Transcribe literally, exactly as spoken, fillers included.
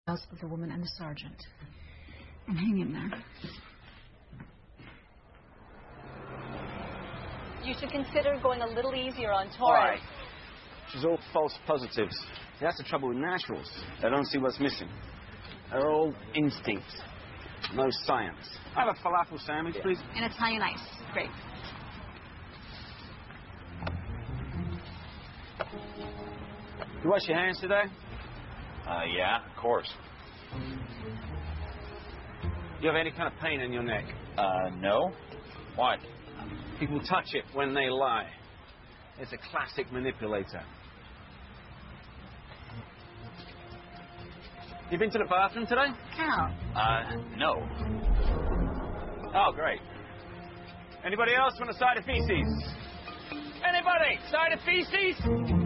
Of the woman and the sergeant. And hang in there. You should consider going a little easier on Torres. Why? She's all false positives. That's the trouble with naturals. They don't see what's missing. They're all instinct. No science. I have a falafel sandwich, please. And Italian ice. Great. You wash your hands today? Uh, yeah, of course. You have any kind of pain in your neck? Uh, no. Why? People touch it when they lie. It's a classic manipulator. You been to the bathroom today? Cal. Uh, no. Oh, great. Anybody else want a side of feces? Anybody? Side of feces?